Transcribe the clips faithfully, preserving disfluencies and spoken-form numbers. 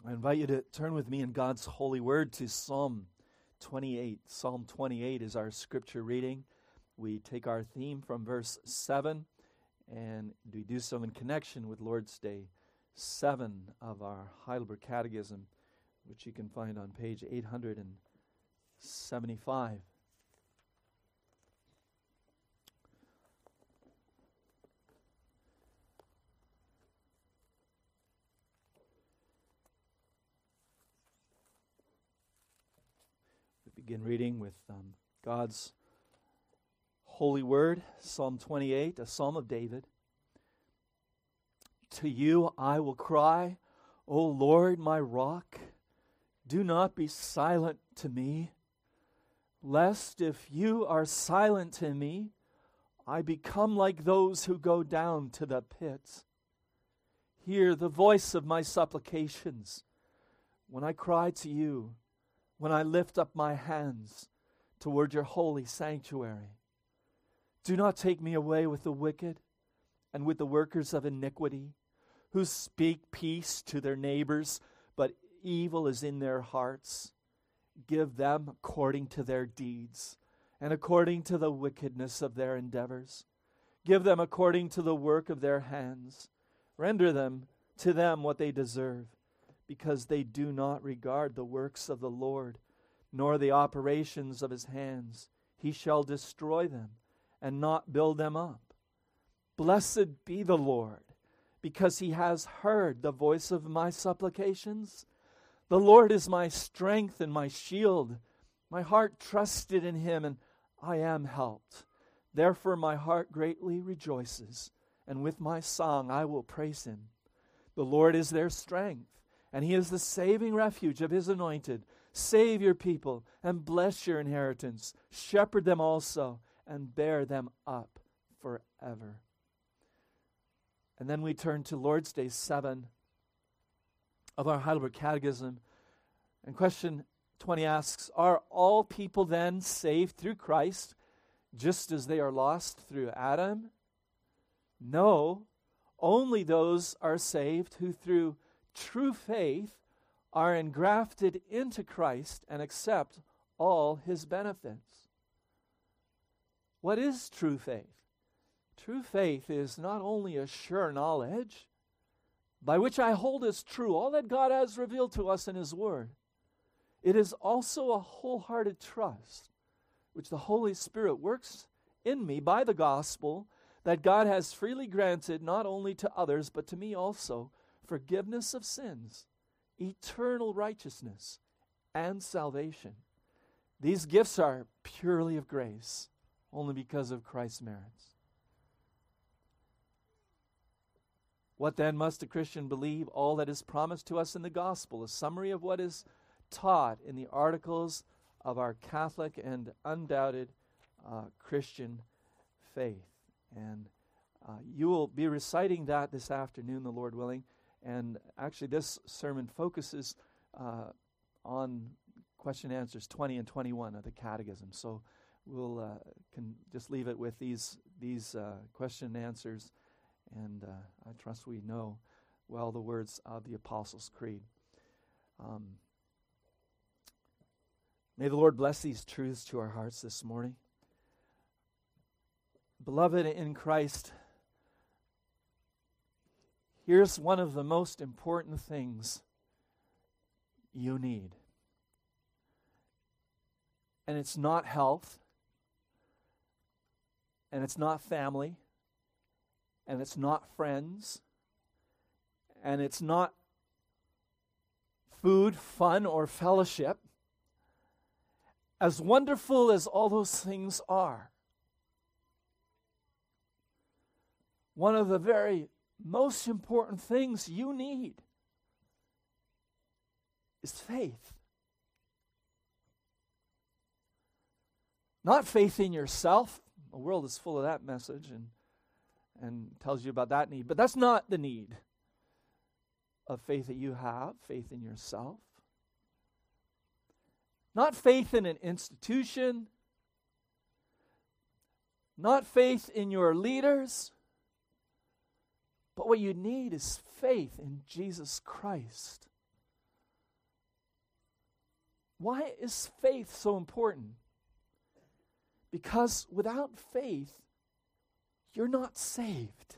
I invite you to turn with me in God's holy word to Psalm twenty-eight. Psalm twenty-eight is our scripture reading. We take our theme from verse seven, and we do so in connection with Lord's Day seven of our Heidelberg Catechism, which you can find on page eight hundred seventy-five. Begin reading with um, God's holy word, Psalm twenty-eight, a psalm of David. To you I will cry, O Lord, my rock, do not be silent to me, lest if you are silent to me, I become like those who go down to the pit. Hear the voice of my supplications when I cry to you, when I lift up my hands toward your holy sanctuary. Do not take me away with the wicked and with the workers of iniquity, who speak peace to their neighbors, but evil is in their hearts. Give them according to their deeds and according to the wickedness of their endeavors. Give them according to the work of their hands. Render them to them what they deserve, because they do not regard the works of the Lord, nor the operations of his hands. He shall destroy them and not build them up. Blessed be the Lord, because he has heard the voice of my supplications. The Lord is my strength and my shield. My heart trusted in him, and I am helped. Therefore my heart greatly rejoices, and with my song I will praise him. The Lord is their strength, and he is the saving refuge of his anointed. Save your people and bless your inheritance. Shepherd them also and bear them up forever. And then we turn to Lord's Day seven of our Heidelberg Catechism. And question twenty asks, are all people then saved through Christ, just as they are lost through Adam? No, only those are saved who through true faith are engrafted into Christ and accept all his benefits. What is true faith? True faith is not only a sure knowledge, by which I hold as true all that God has revealed to us in his word. It is also a wholehearted trust, which the Holy Spirit works in me by the gospel, that God has freely granted not only to others, but to me also, forgiveness of sins, eternal righteousness, and salvation. These gifts are purely of grace, only because of Christ's merits. What then must a Christian believe? All that is promised to us in the gospel, a summary of what is taught in the articles of our Catholic and undoubted uh, Christian faith. And uh, you will be reciting that this afternoon, the Lord willing. And actually this sermon focuses uh, on question and answers twenty and twenty-one of the Catechism. So we'll uh, can just leave it with these, these uh, question and answers. And uh, I trust we know well the words of the Apostles' Creed. Um, may the Lord bless these truths to our hearts this morning. Beloved in Christ, here's one of the most important things you need. And it's not health, and it's not family, and it's not friends, and it's not food, fun, or fellowship. As wonderful as all those things are, one of the very most important things you need is faith. Not faith in yourself. The world is full of that message and, and tells you about that need. But that's not the need of faith that you have, faith in yourself. Not faith in an institution. Not faith in your leaders. But what you need is faith in Jesus Christ. Why is faith so important? Because without faith, you're not saved.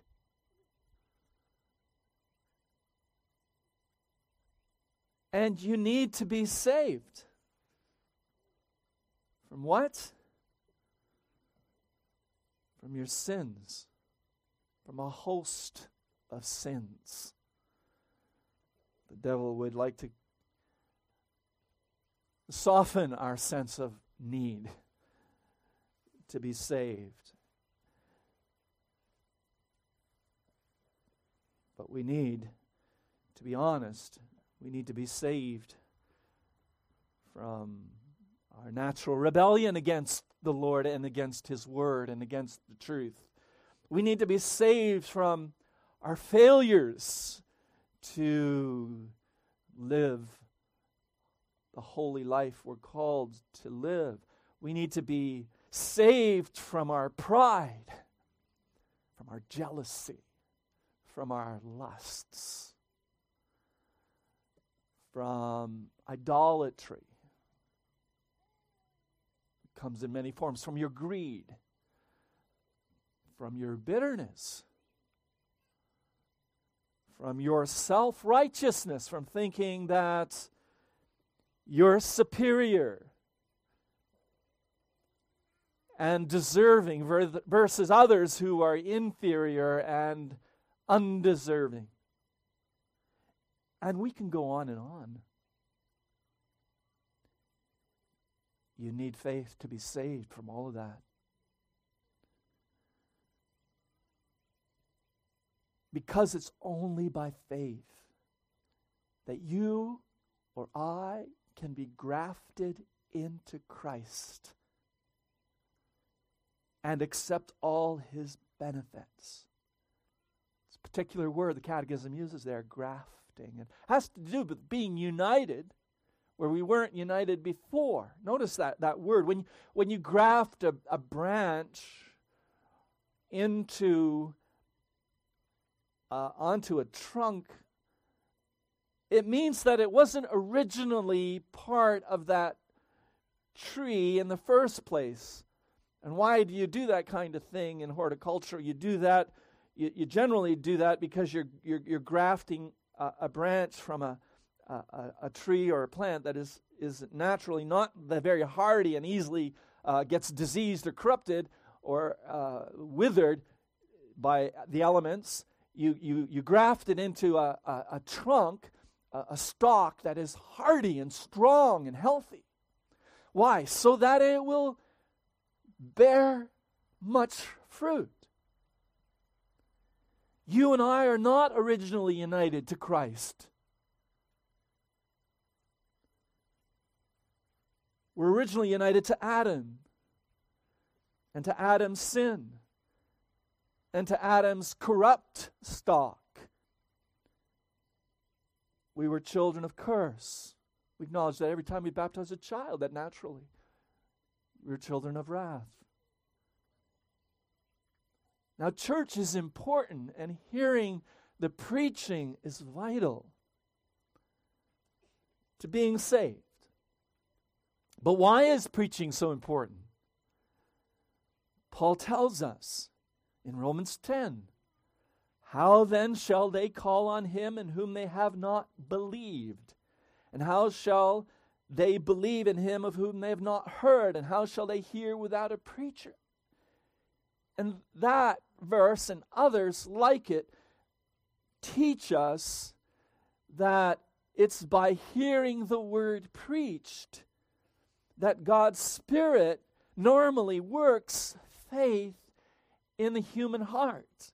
And you need to be saved. From what? From your sins. From a host of sins. The devil would like to soften our sense of need to be saved. But we need to be honest. We need to be saved from our natural rebellion against the Lord and against His Word and against the truth. We need to be saved from our failures to live the holy life we're called to live. We need to be saved from our pride, from our jealousy, from our lusts, from idolatry. It comes in many forms. From your greed, from your bitterness, from your self-righteousness, from thinking that you're superior and deserving versus others who are inferior and undeserving. And we can go on and on. You need faith to be saved from all of that. Because it's only by faith that you or I can be grafted into Christ and accept all His benefits. It's a particular word the Catechism uses there, grafting. It has to do with being united where we weren't united before. Notice that, that word. When, when you graft a, a branch into uh, onto a trunk, it means that it wasn't originally part of that tree in the first place. And why do you do that kind of thing in horticulture? You do that, you, you generally do that because you're you're, you're grafting a, a branch from a, a a tree or a plant that is is naturally not the very hardy and easily uh, gets diseased or corrupted or uh, withered by the elements. You you you graft it into a a, a trunk, a, a stalk that is hardy and strong and healthy. Why? So that it will bear much fruit. You and I are not originally united to Christ. We're originally united to Adam and to Adam's sin and to Adam's corrupt stock. We were children of curse. We acknowledge that every time we baptize a child, that naturally we're children of wrath. Now, church is important, and hearing the preaching is vital to being saved. But why is preaching so important? Paul tells us in Romans ten, how then shall they call on him in whom they have not believed? And how shall they believe in him of whom they have not heard? And how shall they hear without a preacher? And that verse and others like it teach us that it's by hearing the word preached that God's Spirit normally works faith in the human heart.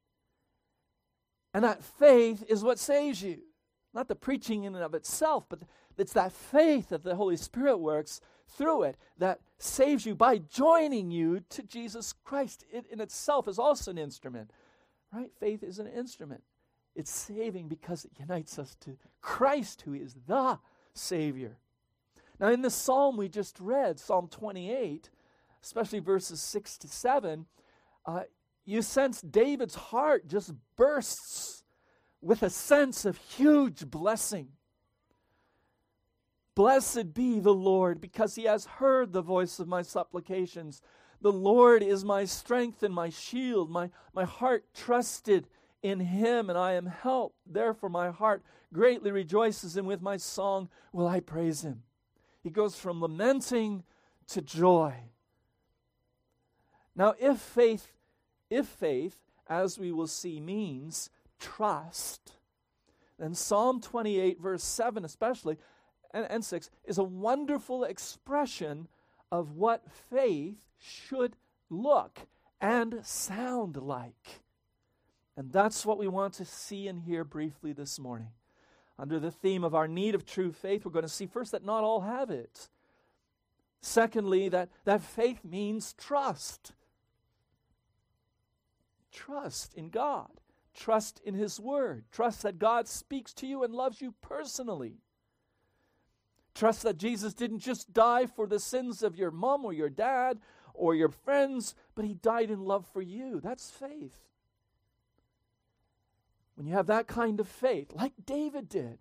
And that faith is what saves you. Not the preaching in and of itself, but it's that faith that the Holy Spirit works through it that saves you by joining you to Jesus Christ. It in itself is also an instrument, right? Faith is an instrument. It's saving because it unites us to Christ, who is the Savior. Now, in the psalm we just read, Psalm twenty-eight, especially verses six to seven, uh, you sense David's heart just bursts with a sense of huge blessing. Blessed be the Lord, because he has heard the voice of my supplications. The Lord is my strength and my shield. My, my heart trusted in him, and I am helped. Therefore my heart greatly rejoices, and with my song will I praise him. He goes from lamenting to joy. Now, if faith, if faith, as we will see, means trust, then Psalm twenty-eight, verse seven especially, and, and six, is a wonderful expression of what faith should look and sound like. And that's what we want to see and hear briefly this morning. Under the theme of our need of true faith, we're going to see first that not all have it. Secondly, that, that faith means trust. Trust in God. Trust in his word. Trust that God speaks to you and loves you personally. Trust that Jesus didn't just die for the sins of your mom or your dad or your friends, but he died in love for you. That's faith. When you have that kind of faith, like David did,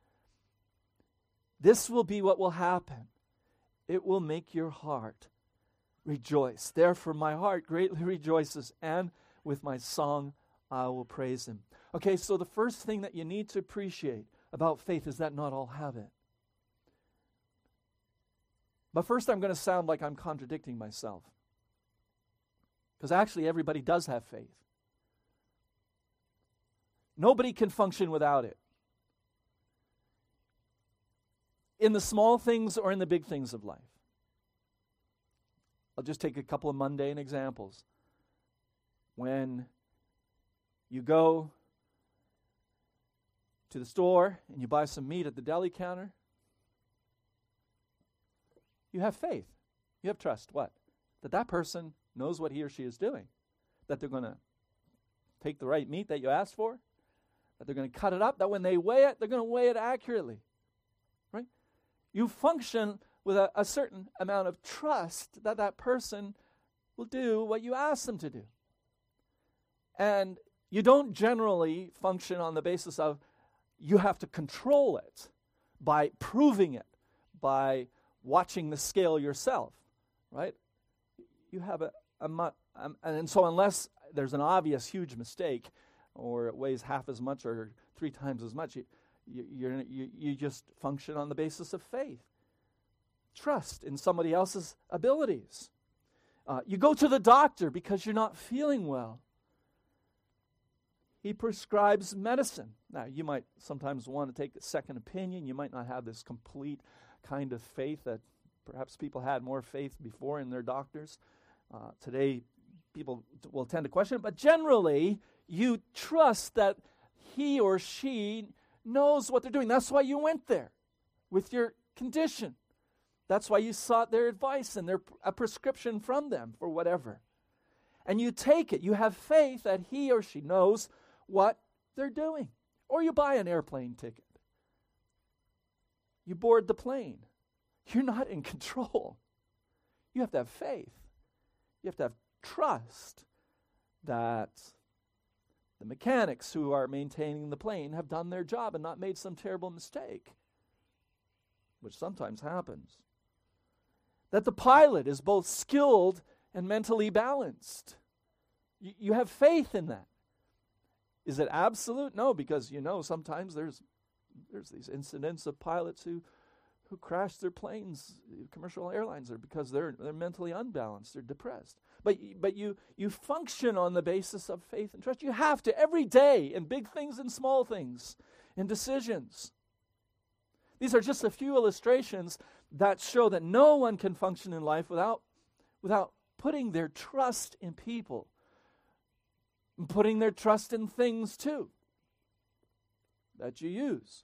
this will be what will happen. It will make your heart rejoice. Therefore my heart greatly rejoices, and with my song I will praise him. Okay, so the first thing that you need to appreciate about faith is that not all have it. But first I'm going to sound like I'm contradicting myself. Because actually everybody does have faith. Nobody can function without it. In the small things or in the big things of life. I'll just take a couple of mundane examples. When you go to the store and you buy some meat at the deli counter, you have faith. You have trust. What? That that person knows what he or she is doing. That they're going to take the right meat that you asked for. That they're going to cut it up. That when they weigh it, they're going to weigh it accurately. Right? You function with a, a certain amount of trust that that person will do what you ask them to do. And you don't generally function on the basis of you have to control it by proving it, by watching the scale yourself, right? You have a, a mu- um, and so unless there's an obvious huge mistake, or it weighs half as much or three times as much, you, you, you're, you, you just function on the basis of faith. Trust in somebody else's abilities. Uh, you go to the doctor because you're not feeling well. He prescribes medicine. Now, you might sometimes want to take a second opinion. You might not have this complete kind of faith that perhaps people had more faith before in their doctors. Uh, today, people t- will tend to question it, but generally, you trust that he or she knows what they're doing. That's why you went there with your condition. That's why you sought their advice and their a prescription from them for whatever. And you take it. You have faith that he or she knows what they're doing. Or you buy an airplane ticket. You board the plane. You're not in control. You have to have faith. You have to have trust that the mechanics who are maintaining the plane have done their job and not made some terrible mistake, which sometimes happens. That the pilot is both skilled and mentally balanced. Y- you have faith in that. Is it absolute? No, because you know sometimes there's there's these incidents of pilots who who crash their planes, commercial airlines, are because they're they're mentally unbalanced, they're depressed. But but you you function on the basis of faith and trust. You have to every day, in big things and small things, in decisions. These are just a few illustrations that show that no one can function in life without without putting their trust in people, and putting their trust in things too that you use.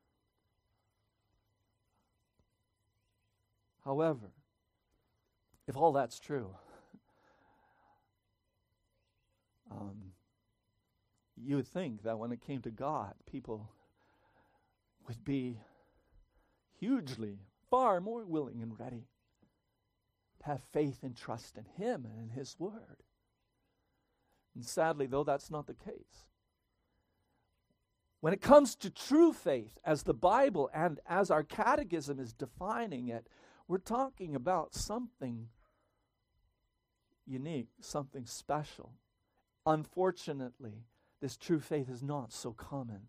However, if all that's true, um, you would think that when it came to God, people would be hugely, far more willing and ready to have faith and trust in Him and in His Word. And sadly, though, that's not the case. When it comes to true faith, as the Bible and as our catechism is defining it, we're talking about something unique, something special. Unfortunately, this true faith is not so common.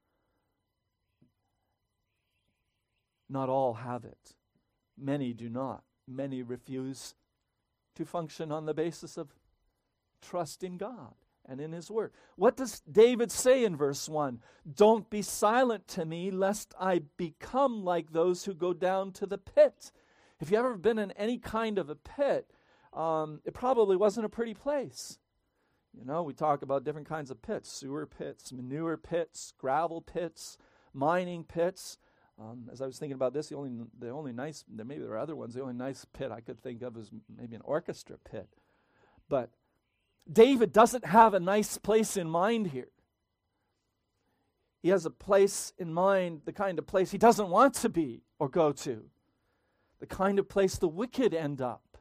Not all have it. Many do not. Many refuse to function on the basis of trust in God and in His Word. What does David say in verse one? Don't be silent to me, lest I become like those who go down to the pit. If you've ever been in any kind of a pit, um, it probably wasn't a pretty place. You know, we talk about different kinds of pits, sewer pits, manure pits, gravel pits, mining pits. Um, as I was thinking about this, the only the only nice, there maybe there are other ones, the only nice pit I could think of is maybe an orchestra pit. But David doesn't have a nice place in mind here. He has a place in mind, the kind of place he doesn't want to be or go to. The kind of place the wicked end up.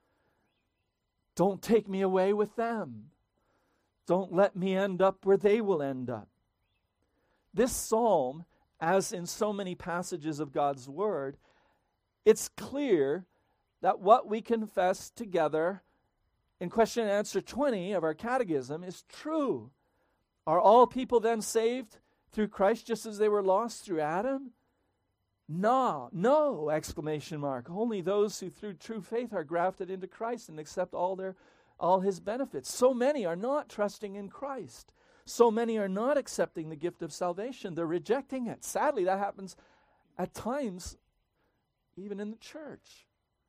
Don't take me away with them. Don't let me end up where they will end up. This psalm, as in so many passages of God's Word, it's clear that what we confess together in question and answer twenty of our catechism is true. Are all people then saved through Christ just as they were lost through Adam? No, no, exclamation mark. Only those who through true faith are grafted into Christ and accept all their all His benefits. So many are not trusting in Christ. So many are not accepting the gift of salvation. They're rejecting it. Sadly, that happens at times even in the church.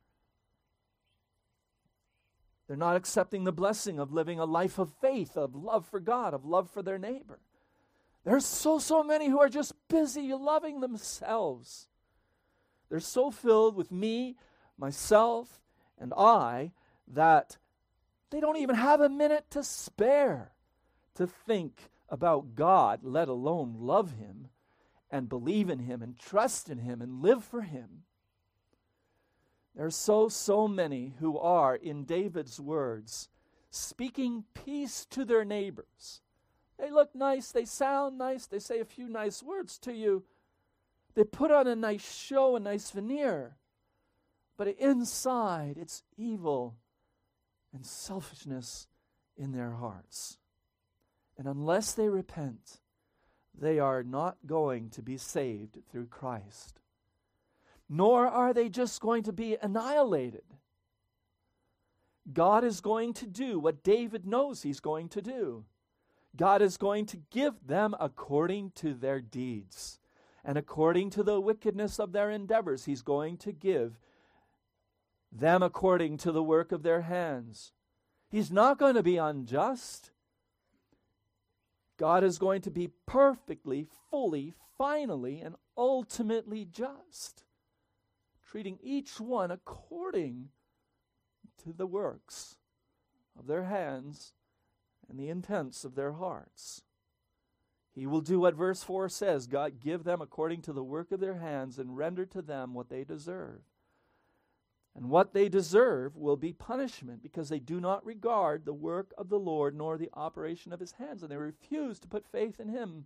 They're not accepting the blessing of living a life of faith, of love for God, of love for their neighbor. There's so, so many who are just busy loving themselves. They're so filled with me, myself, and I that they don't even have a minute to spare to think about God, let alone love Him and believe in Him and trust in Him and live for Him. There are so, so many who are, in David's words, speaking peace to their neighbors. They look nice, they sound nice, they say a few nice words to you. They put on a nice show, a nice veneer. But inside, it's evil and selfishness in their hearts. And unless they repent, they are not going to be saved through Christ. Nor are they just going to be annihilated. God is going to do what David knows He's going to do. God is going to give them according to their deeds. And according to the wickedness of their endeavors, He's going to give them according to the work of their hands. He's not going to be unjust. God is going to be perfectly, fully, finally, and ultimately just, treating each one according to the works of their hands and the intents of their hearts. He will do what verse four says, God give them according to the work of their hands and render to them what they deserve. And what they deserve will be punishment because they do not regard the work of the Lord nor the operation of His hands, and they refuse to put faith in Him.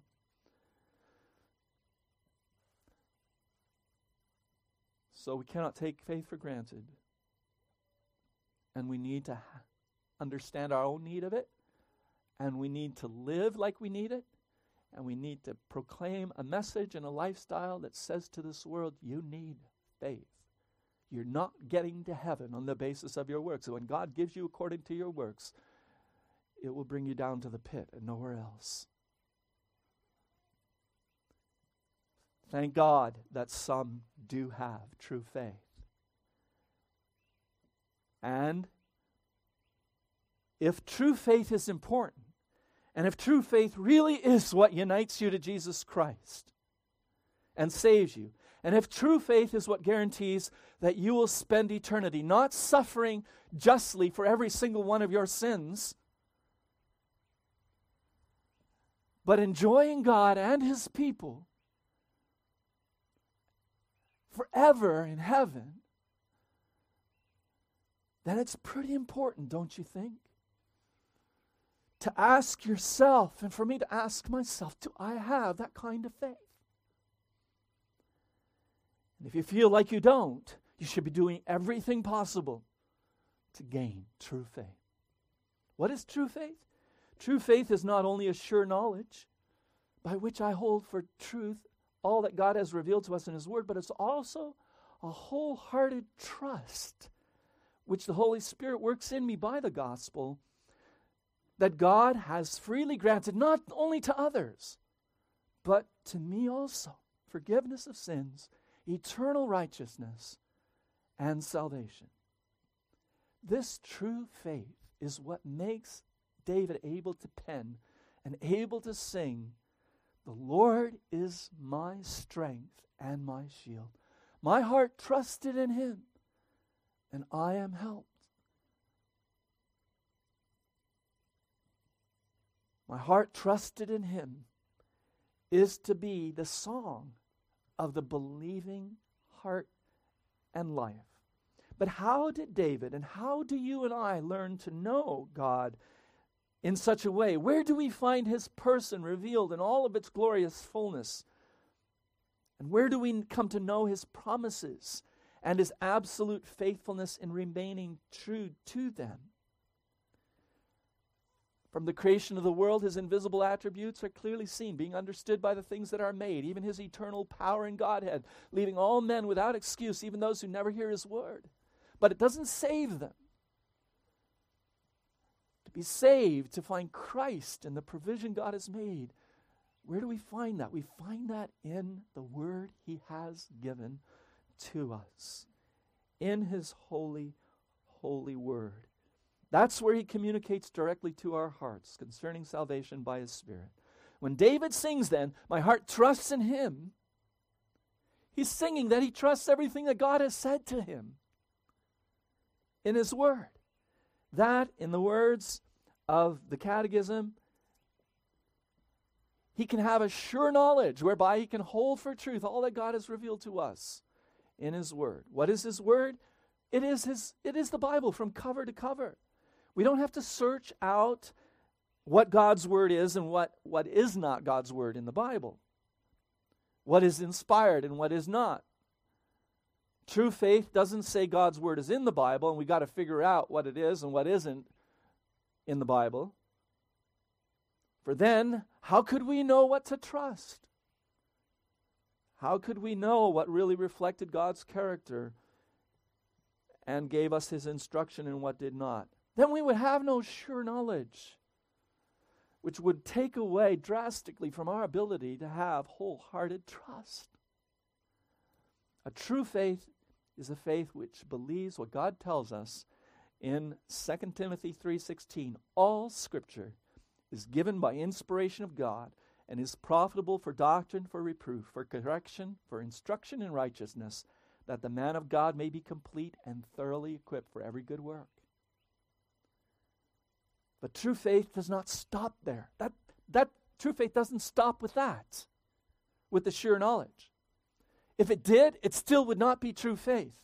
So we cannot take faith for granted. And we need to ha- understand our own need of it, and we need to live like we need it, and we need to proclaim a message and a lifestyle that says to this world, you need faith. You're not getting to heaven on the basis of your works. So when God gives you according to your works, it will bring you down to the pit and nowhere else. Thank God that some do have true faith. And if true faith is important, and if true faith really is what unites you to Jesus Christ and saves you, and if true faith is what guarantees that you will spend eternity not suffering justly for every single one of your sins, but enjoying God and His people forever in heaven, then it's pretty important, don't you think? to ask yourself and for me to ask myself, do I have that kind of faith? And if you feel like you don't, you should be doing everything possible to gain true faith. What is true faith? True faith is not only a sure knowledge by which I hold for truth all that God has revealed to us in His Word, but it's also a wholehearted trust which the Holy Spirit works in me by the gospel that God has freely granted not only to others, but to me also. Forgiveness of sins, eternal righteousness, and salvation. This true faith is what makes David able to pen and able to sing, "The Lord is my strength and my shield. My heart trusted in Him, and I am helped." My heart trusted in Him is to be the song of the believing heart and life. But how did David and how do you and I learn to know God in such a way? Where do we find His person revealed in all of its glorious fullness? And where do we come to know His promises and His absolute faithfulness in remaining true to them? From the creation of the world, His invisible attributes are clearly seen, being understood by the things that are made, even His eternal power and Godhead, leaving all men without excuse, even those who never hear His word. But it doesn't save them. To be saved, to find Christ and the provision God has made, where do we find that? We find that in the word He has given to us, in His holy, holy word. That's where He communicates directly to our hearts concerning salvation by His Spirit. When David sings then, "My heart trusts in Him," he's singing that he trusts everything that God has said to him in His Word. That, in the words of the Catechism, he can have a sure knowledge whereby he can hold for truth all that God has revealed to us in His Word. What is His Word? It is his. It is the Bible from cover to cover. We don't have to search out what God's Word is and what, what is not God's Word in the Bible. What is inspired and what is not. True faith doesn't say God's Word is in the Bible and we got to figure out what it is and what isn't in the Bible. For then, how could we know what to trust? How could we know what really reflected God's character and gave us His instruction and what did not? Then we would have no sure knowledge, which would take away drastically from our ability to have wholehearted trust. A true faith is a faith which believes what God tells us in Second Timothy three sixteen. All Scripture is given by inspiration of God and is profitable for doctrine, for reproof, for correction, for instruction in righteousness, that the man of God may be complete and thoroughly equipped for every good work. But true faith does not stop there. That, that true faith doesn't stop with that, with the sure knowledge. If it did, it still would not be true faith.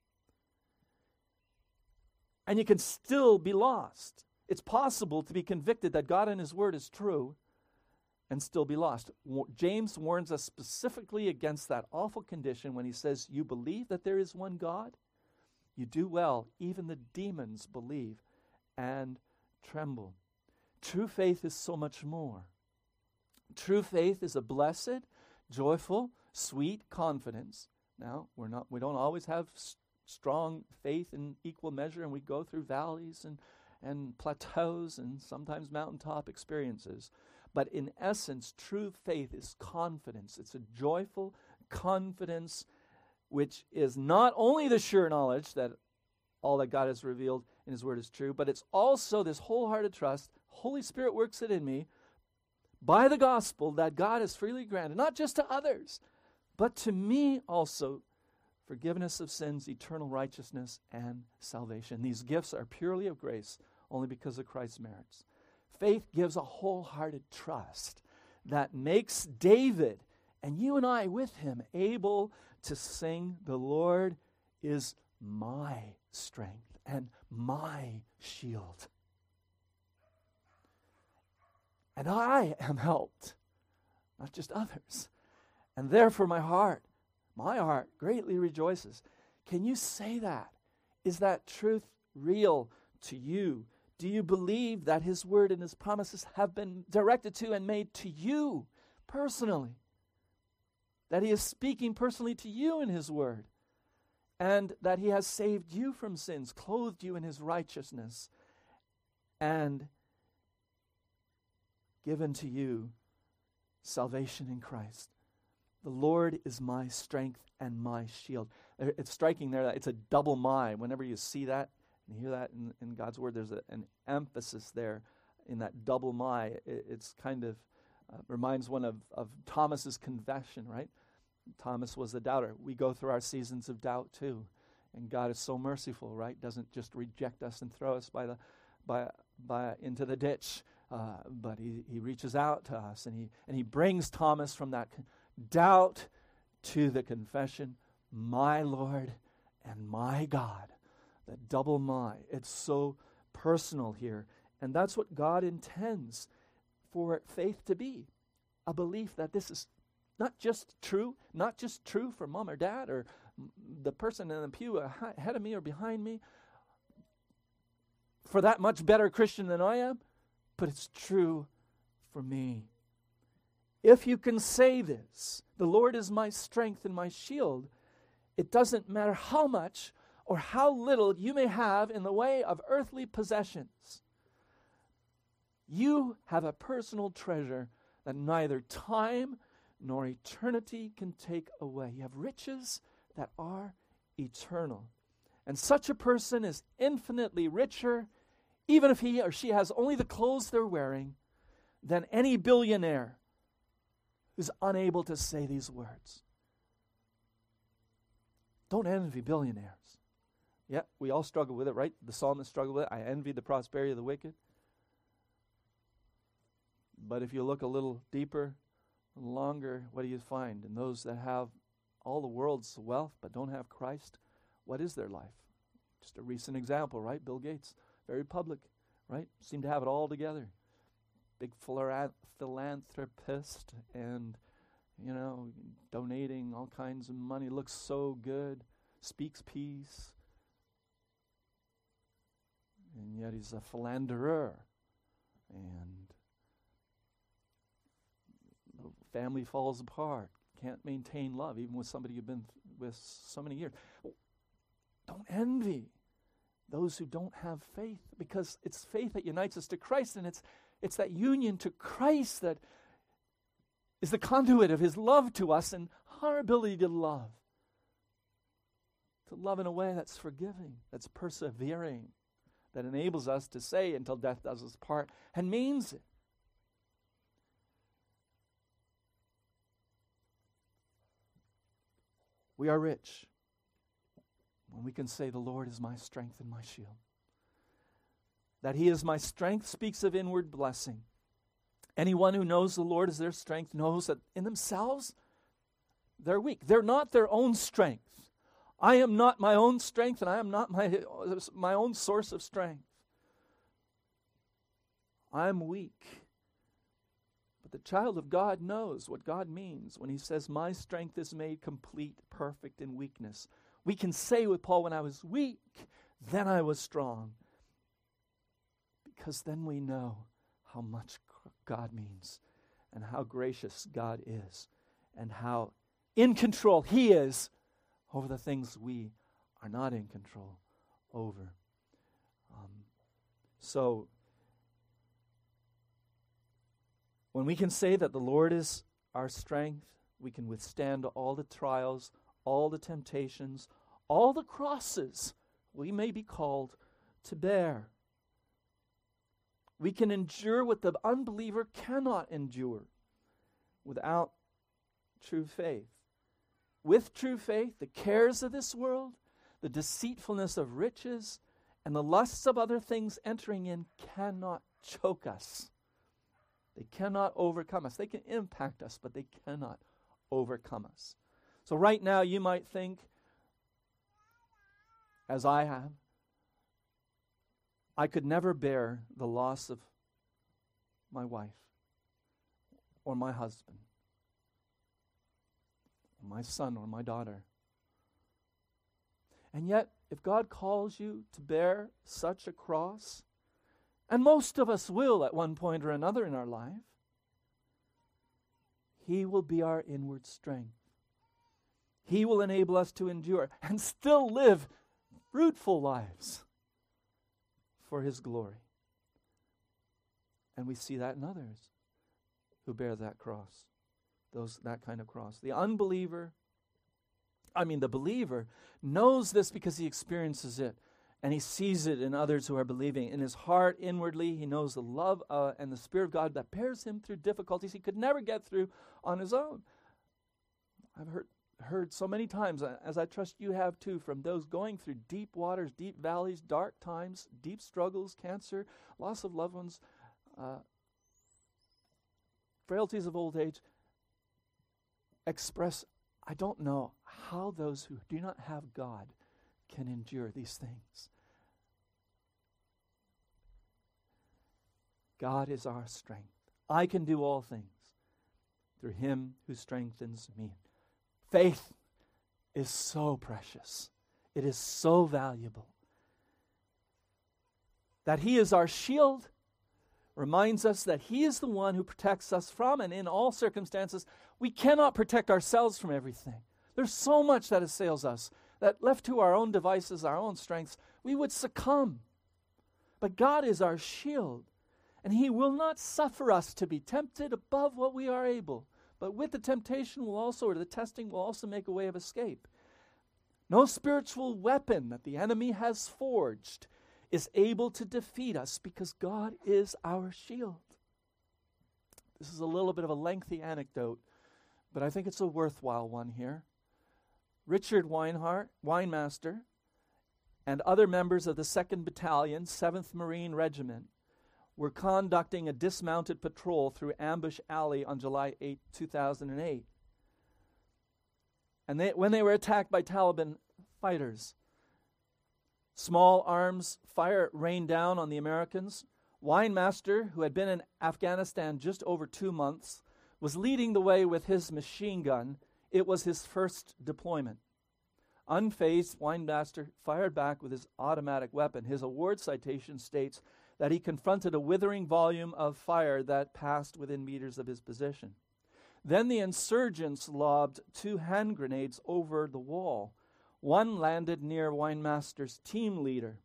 And you can still be lost. It's possible to be convicted that God and His Word is true and still be lost. James warns us specifically against that awful condition when he says, "You believe that there is one God? You do well. Even the demons believe and tremble." True faith is so much more. True faith is a blessed, joyful, sweet confidence. Now, we're not we don't always have s- strong faith in equal measure, and we go through valleys and and plateaus and sometimes mountaintop experiences. But in essence, true faith is confidence. It's a joyful confidence which is not only the sure knowledge that all that God has revealed in His Word is true, but it's also this wholehearted trust. Holy Spirit works it in me by the gospel that God has freely granted, not just to others, but to me also, forgiveness of sins, eternal righteousness, and salvation. These gifts are purely of grace, only because of Christ's merits. Faith gives a wholehearted trust that makes David, and you and I with him, able to sing, "The Lord is my strength and my shield." and I am helped, not just others. And therefore my heart, my heart greatly rejoices. Can you say that? Is that truth real to you? Do you believe that his word and his promises have been directed to and made to you personally? That he is speaking personally to you in his word? And that he has saved you from sins, clothed you in his righteousness, and given to you salvation in Christ. The Lord is my strength and my shield. It's striking there that it's a double my. Whenever you see that and hear that in, in God's word, there's a, an emphasis there in that double my. It, it's kind of uh, reminds one of, of Thomas's confession, right? Thomas was a doubter. We go through our seasons of doubt too. And God is so merciful, right? Doesn't just reject us and throw us by the by by into the ditch. Uh, but he, he reaches out to us, and he and he brings Thomas from that con- doubt to the confession, my Lord and my God. The double my. It's so personal here. And that's what God intends for faith to be. A belief that this is not just true, not just true for mom or dad or m- the person in the pew ahead of me or behind me, for that much better Christian than I am, but it's true for me. If you can say this, the Lord is my strength and my shield, it doesn't matter how much or how little you may have in the way of earthly possessions. You have a personal treasure that neither time nor eternity can take away. You have riches that are eternal. And such a person is infinitely richer, even if he or she has only the clothes they're wearing, than any billionaire who's unable to say these words. Don't envy billionaires. Yeah, we all struggle with it, right? The psalmist struggled with it. I envy the prosperity of the wicked. But if you look a little deeper, longer, what do you find? And those that have all the world's wealth but don't have Christ, what is their life? Just a recent example, right? Bill Gates, very public, right? Seemed to have it all together. Big philanthropist and, you know, donating all kinds of money, looks so good, speaks peace. And yet he's a philanderer. And the family falls apart. Can't maintain love, even with somebody you've been th- with so many years. Don't envy those who don't have faith, because it's faith that unites us to Christ, and it's it's that union to Christ that is the conduit of his love to us and our ability to love. To love in a way that's forgiving, that's persevering, that enables us to say until death does us part, and means it. We are rich when we can say the Lord is my strength and my shield. That he is my strength speaks of inward blessing. Anyone who knows the Lord as their strength knows that in themselves they're weak. They're not their own strength. I am not my own strength, and I am not my, my own source of strength. I'm weak. But the child of God knows what God means when he says, my strength is made complete, perfect in weakness. We can say with Paul, when I was weak, then I was strong. Because then we know how much God means and how gracious God is and how in control he is over the things we are not in control over. Um, so, when we can say that the Lord is our strength, we can withstand all the trials, all the temptations, all the crosses we may be called to bear. We can endure what the unbeliever cannot endure without true faith. With true faith, the cares of this world, the deceitfulness of riches, and the lusts of other things entering in cannot choke us. They cannot overcome us. They can impact us, but they cannot overcome us. So right now you might think, as I have, I could never bear the loss of my wife. or my husband, or my son or my daughter. And yet, if God calls you to bear such a cross, and most of us will at one point or another in our life, He will be our inward strength. He will enable us to endure and still live fruitful lives for His glory. And we see that in others who bear that cross, those that kind of cross. The unbeliever, I mean the believer, knows this because he experiences it, and he sees it in others who are believing. In his heart, inwardly, he knows the love uh, and the Spirit of God that bears him through difficulties he could never get through on his own. I've heard heard so many times, uh, as I trust you have too, from those going through deep waters, deep valleys, dark times, deep struggles, cancer, loss of loved ones, uh, frailties of old age, express, I don't know how those who do not have God can endure these things. God is our strength. I can do all things through Him who strengthens me. Faith is so precious. It is so valuable. That He is our shield reminds us that He is the one who protects us from, and in all circumstances, we cannot protect ourselves from everything. There's so much that assails us that left to our own devices, our own strengths, we would succumb. But God is our shield, and He will not suffer us to be tempted above what we are able. But with the temptation will also, or the testing will also make a way of escape. No spiritual weapon that the enemy has forged is able to defeat us because God is our shield. This is a little bit of a lengthy anecdote, but I think it's a worthwhile one here. Richard Weinhardt, Weinmaster, and other members of the second Battalion, seventh Marine Regiment, were conducting a dismounted patrol through Ambush Alley on July eighth, two thousand eight. And they, when they were attacked by Taliban fighters, small arms fire rained down on the Americans. Weinmaster, who had been in Afghanistan just over two months, was leading the way with his machine gun. It was his first deployment. Unfazed, Weinmaster fired back with his automatic weapon. His award citation states that he confronted a withering volume of fire that passed within meters of his position. Then the insurgents lobbed two hand grenades over the wall. One landed near Weinmaster's team leader,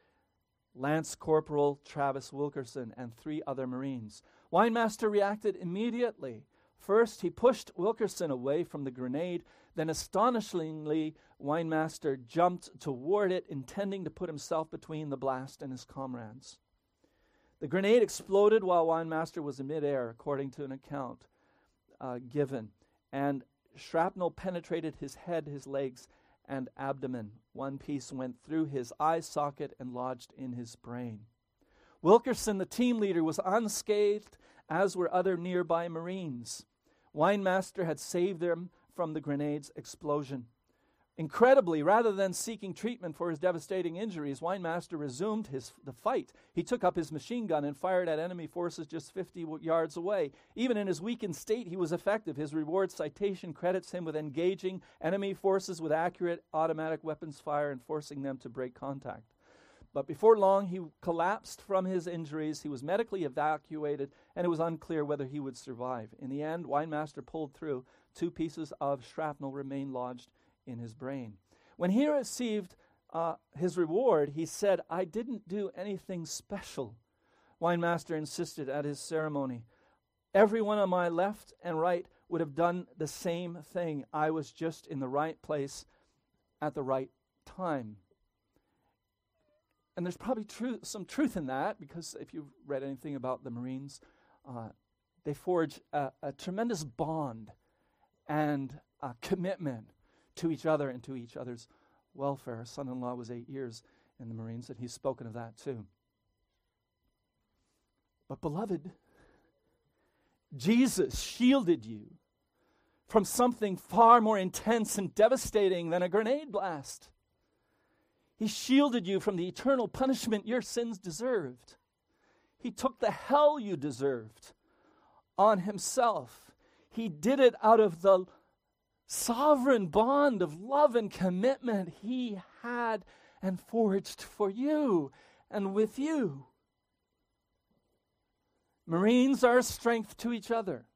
Lance Corporal Travis Wilkerson, and three other Marines. Weinmaster reacted immediately. First, he pushed Wilkerson away from the grenade. Then, astonishingly, Weinmaster jumped toward it, intending to put himself between the blast and his comrades. The grenade exploded while Weinmaster was in midair, according to an account uh, given, and shrapnel penetrated his head, his legs, and abdomen. One piece went through his eye socket and lodged in his brain. Wilkerson, the team leader, was unscathed, as were other nearby Marines. Weinmaster had saved them from the grenade's explosion. Incredibly, rather than seeking treatment for his devastating injuries, Weinmaster resumed his the fight. He took up his machine gun and fired at enemy forces just fifty w- yards away. Even in his weakened state, he was effective. His reward citation credits him with engaging enemy forces with accurate automatic weapons fire and forcing them to break contact. But before long, he collapsed from his injuries. He was medically evacuated, and it was unclear whether he would survive. In the end, Weinmaster pulled through. Two pieces of shrapnel remained lodged in his brain. When he received uh, his reward, he said, "I didn't do anything special." Weinmaster insisted at his ceremony. "Everyone on my left and right would have done the same thing. I was just in the right place at the right time." And there's probably tru- some truth in that, because if you've read anything about the Marines, uh, they forge a, a tremendous bond and a commitment to each other and to each other's welfare. His son-in-law was eight years in the Marines, and he's spoken of that too. But beloved, Jesus shielded you from something far more intense and devastating than a grenade blast. He shielded you from the eternal punishment your sins deserved. He took the hell you deserved on himself. He did it out of the sovereign bond of love and commitment He had and forged for you and with you. Marines are a strength to each other.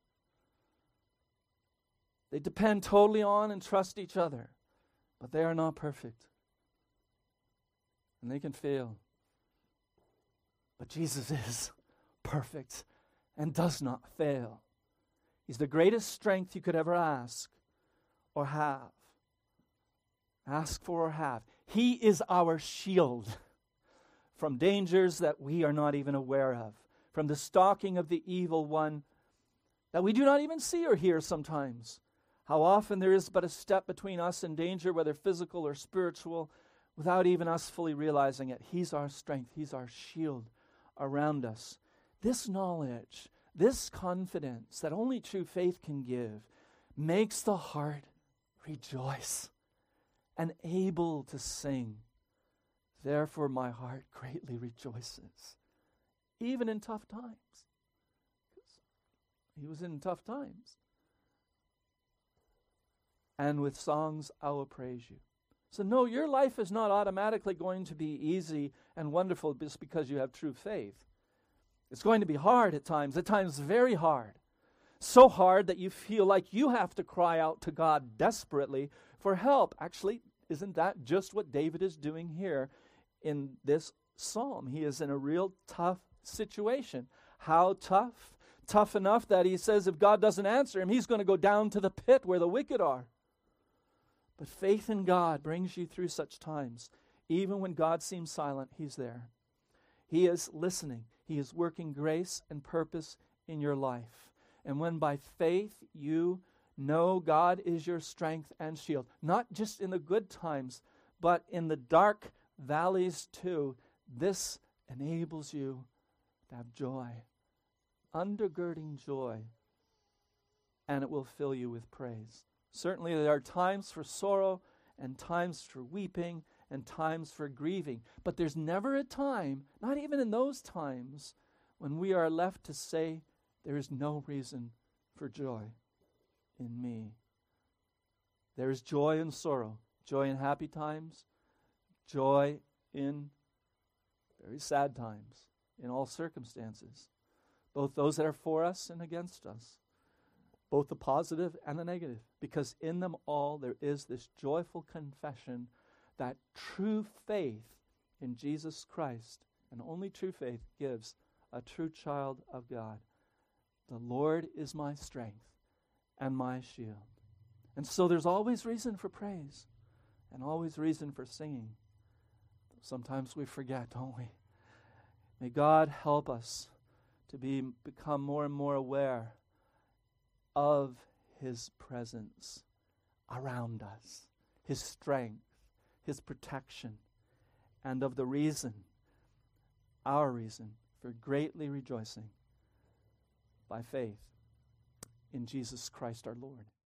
They depend totally on and trust each other, but they are not perfect. And they can fail. But Jesus is perfect and does not fail. He's the greatest strength you could ever ask or have. Ask for or have. He is our shield from dangers that we are not even aware of, from the stalking of the evil one that we do not even see or hear sometimes. How often there is but a step between us and danger, whether physical or spiritual, without even us fully realizing it. He's our strength. He's our shield around us. This knowledge, this confidence that only true faith can give, makes the heart rejoice and able to sing. Therefore my heart greatly rejoices, even in tough times. He was in tough times. And with songs I will praise you. So no, your life is not automatically going to be easy and wonderful just because you have true faith. It's going to be hard at times, at times very hard. So hard that you feel like you have to cry out to God desperately for help. Actually, isn't that just what David is doing here in this psalm? He is in a real tough situation. How tough? Tough enough that he says if God doesn't answer him, he's going to go down to the pit where the wicked are. But faith in God brings you through such times. Even when God seems silent, He's there. He is listening. He is working grace and purpose in your life. And when by faith you know God is your strength and shield, not just in the good times, but in the dark valleys too, this enables you to have joy, undergirding joy, and it will fill you with praise. Certainly there are times for sorrow and times for weeping and times for grieving. But there's never a time, not even in those times, when we are left to say, there is no reason for joy in me. There is joy in sorrow, joy in happy times, joy in very sad times, in all circumstances, both those that are for us and against us. Both the positive and the negative, because in them all there is this joyful confession that true faith in Jesus Christ, and only true faith, gives a true child of God. The Lord is my strength and my shield. And so there's always reason for praise and always reason for singing. Sometimes we forget, don't we? May God help us to be become more and more aware of His presence around us, His strength, His protection, and of the reason, our reason, for greatly rejoicing by faith in Jesus Christ our Lord.